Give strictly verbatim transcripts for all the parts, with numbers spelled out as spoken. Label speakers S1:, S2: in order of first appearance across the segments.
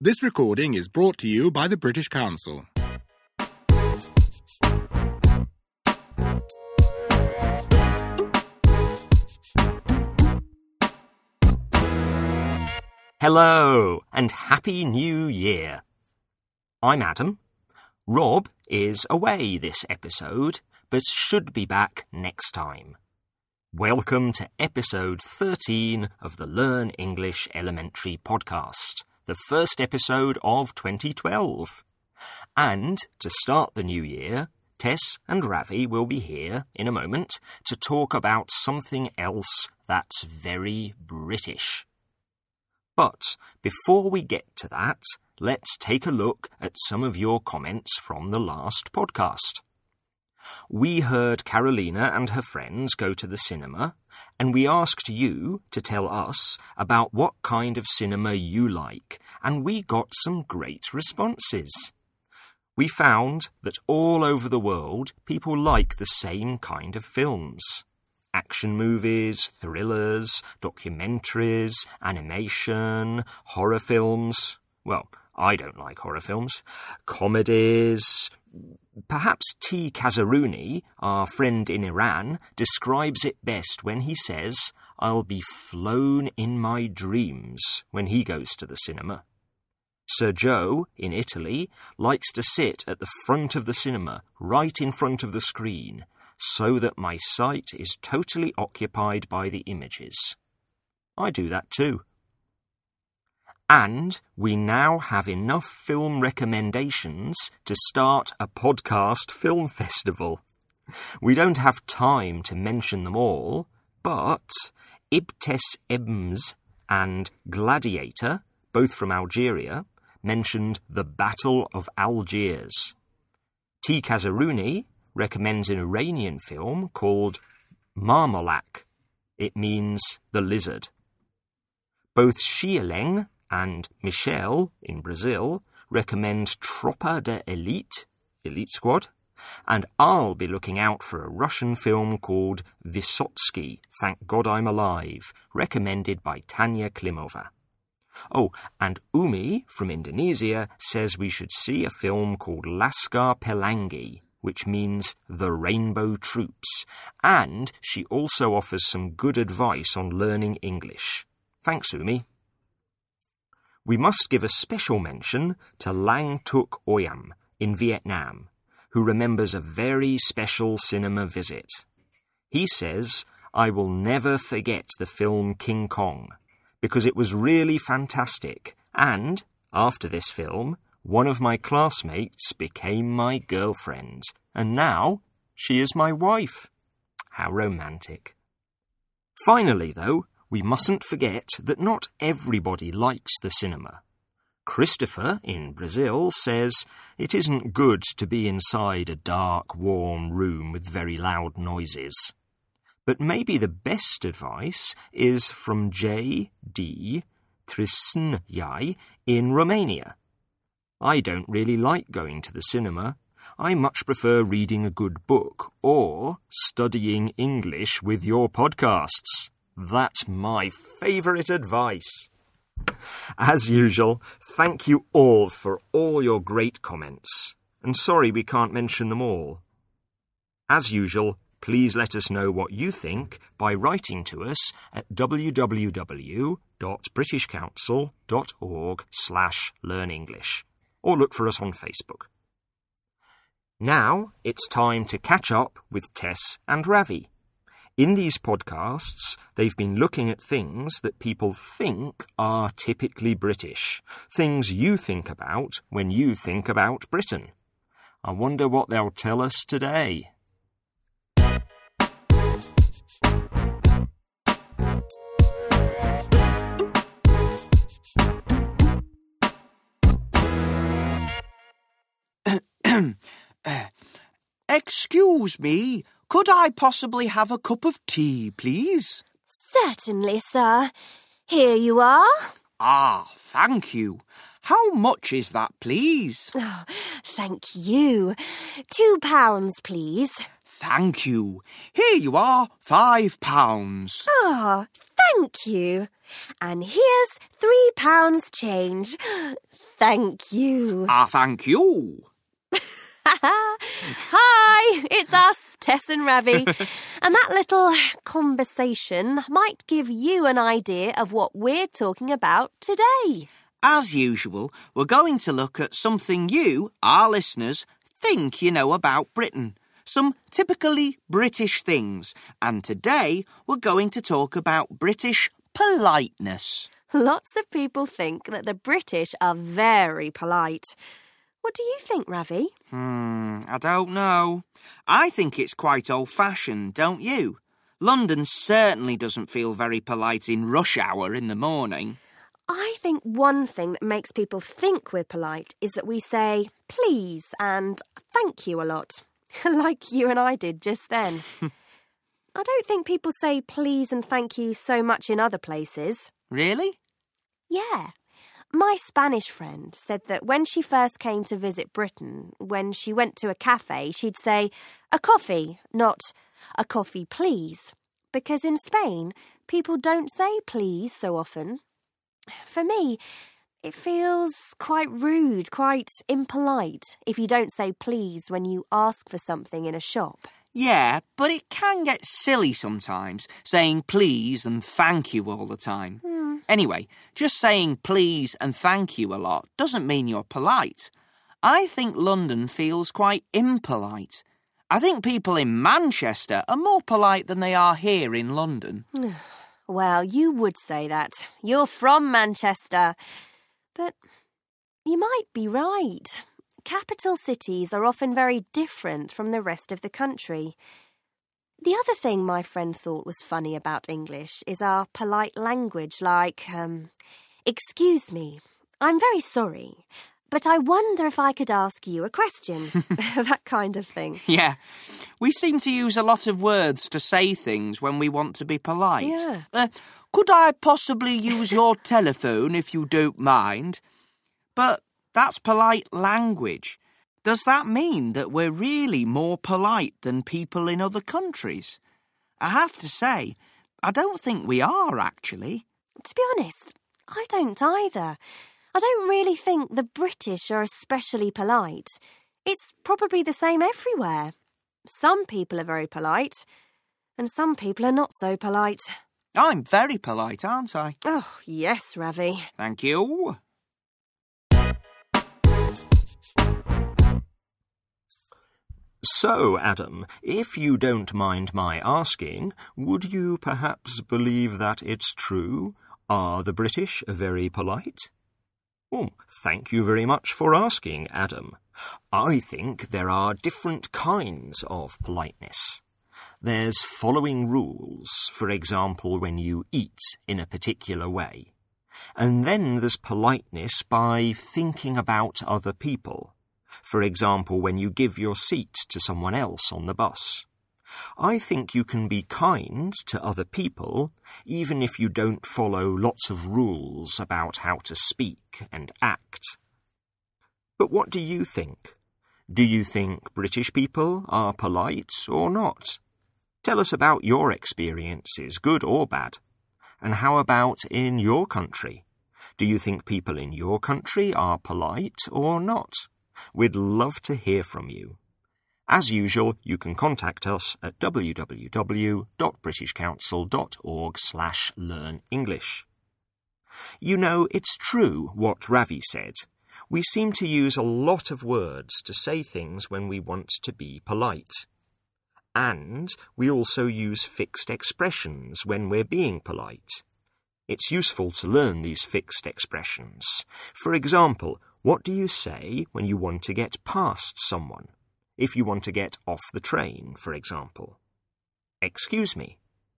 S1: This recording is brought to you by the British Council.
S2: Hello, and Happy New Year. I'm Adam. Rob is away this episode, but should be back next time. Welcome to episode thirteen of the Learn English Elementary podcast, the first episode of twenty twelve. And to start the new year, Tess and Ravi will be here in a moment to talk about something else that's very British. But before we get to that, let's take a look at some of your comments from the last podcast. We heard Carolina and her friends go to the cinema, and we asked you to tell us about what kind of cinema you like, and we got some great responses. We found that all over the world, people like the same kind of films. Action movies, thrillers, documentaries, animation, horror films. Well, I don't like horror films. Comedies. Perhaps T. Kazaruni, our friend in Iran, describes it best when he says, "I'll be flown in my dreams" when he goes to the cinema. Sir Joe, in Italy, likes to sit at the front of the cinema, right in front of the screen, so that my sight is totally occupied by the images. I do that too. And we now have enough film recommendations to start a podcast film festival. We don't have time to mention them all, but Ibtes Ebms and Gladiator, both from Algeria, mentioned The Battle of Algiers. T. Kazaruni recommends an Iranian film called Marmolak. It means the lizard. Both Xieleng and Michelle, in Brazil, recommend Tropa de Elite, Elite Squad, and I'll be looking out for a Russian film called Vysotsky, Thank God I'm Alive, recommended by Tanya Klimova. Oh, and Umi, from Indonesia, says we should see a film called Laskar Pelangi, which means the Rainbow Troops, and she also offers some good advice on learning English. Thanks, Umi. We must give a special mention to Lang Tuc Oyam in Vietnam, who remembers a very special cinema visit. He says, "I will never forget the film King Kong, because it was really fantastic, and, after this film, one of my classmates became my girlfriend, and now she is my wife." How romantic. Finally, though, we mustn't forget that not everybody likes the cinema. Christopher, in Brazil, says it isn't good to be inside a dark, warm room with very loud noises. But maybe the best advice is from J D Trisnyai in Romania. "I don't really like going to the cinema. I much prefer reading a good book or studying English with your podcasts. That's my favourite advice." As usual, thank you all for all your great comments. And sorry we can't mention them all. As usual, please let us know what you think by writing to us at w w w dot british council dot org slash learn english, or look for us on Facebook. Now it's time to catch up with Tess and Ravi. In these podcasts, they've been looking at things that people think are typically British, things you think about when you think about Britain. I wonder what they'll tell us today.
S3: Excuse me, could I possibly have a cup of tea, please?
S4: Certainly, sir. Here you are.
S3: Ah, thank you. How much is that, please?
S4: Oh, thank you. Two pounds, please.
S3: Thank you. Here you are, five pounds.
S4: Ah, thank you. And here's three pounds change. Thank you.
S3: Ah, thank you.
S4: Hi, it's us, Tess and Ravi. And that little conversation might give you an idea of what we're talking about today.
S3: As usual, we're going to look at something you, our listeners, think you know about Britain. Some typically British things. And today we're going to talk about British politeness.
S4: Lots of people think that the British are very polite. What do you think, Ravi?
S3: Hmm, I don't know. I think it's quite old-fashioned, don't you? London certainly doesn't feel very polite in rush hour in the morning.
S4: I think one thing that makes people think we're polite is that we say please and thank you a lot, like you and I did just then. I don't think people say please and thank you so much in other places.
S3: Really?
S4: Yeah. My Spanish friend said that when she first came to visit Britain, when she went to a cafe, she'd say, a coffee, not a coffee please. Because in Spain, people don't say please so often. For me, it feels quite rude, quite impolite if you don't say please when you ask for something in a shop.
S3: Yeah, but it can get silly sometimes, saying please and thank you all the time.
S4: Hmm.
S3: Anyway, just saying please and thank you a lot doesn't mean you're polite. I think London feels quite impolite. I think people in Manchester are more polite than they are here in London.
S4: Well, you would say that. You're from Manchester. But you might be right. Capital cities are often very different from the rest of the country. The other thing my friend thought was funny about English is our polite language, like, um, excuse me, I'm very sorry, but I wonder if I could ask you a question. That kind of thing.
S3: Yeah, we seem to use a lot of words to say things when we want to be polite.
S4: Yeah.
S3: Uh, could I possibly use your telephone if you don't mind? But that's polite language. Does that mean that we're really more polite than people in other countries? I have to say, I don't think we are, actually.
S4: To be honest, I don't either. I don't really think the British are especially polite. It's probably the same everywhere. Some people are very polite, and some people are not so polite.
S3: I'm very polite, aren't I?
S4: Oh, yes, Ravi.
S3: Thank you.
S2: So, Adam, if you don't mind my asking, would you perhaps believe that it's true? Are the British very polite? Oh, thank you very much for asking, Adam. I think there are different kinds of politeness. There's following rules, for example, when you eat in a particular way. And then there's politeness by thinking about other people. For example, when you give your seat to someone else on the bus. I think you can be kind to other people, even if you don't follow lots of rules about how to speak and act. But what do you think? Do you think British people are polite or not? Tell us about your experiences, good or bad. And how about in your country? Do you think people in your country are polite or not? We'd love to hear from you. As usual, you can contact us at w w w dot british council dot org slash learn english. You know, it's true what Ravi said. We seem to use a lot of words to say things when we want to be polite. And we also use fixed expressions when we're being polite. It's useful to learn these fixed expressions. For example, what do you say when you want to get past someone? If you want to get off the train, for example. Excuse me.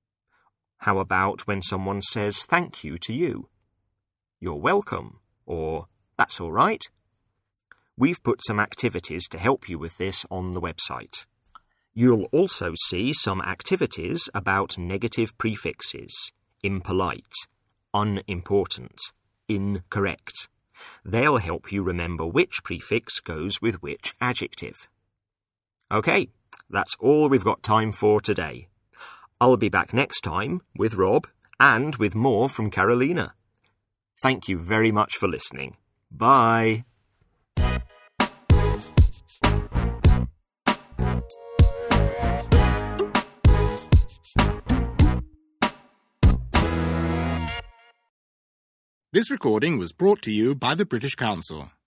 S2: How about when someone says thank you to you? You're welcome, or that's all right. We've put some activities to help you with this on the website. You'll also see some activities about negative prefixes, impolite, unimportant, incorrect. They'll help you remember which prefix goes with which adjective. OK, That's all we've got time for today. I'll be back next time with Rob and with more from Carolina. Thank you very much for listening. Bye.
S1: This recording was brought to you by the British Council.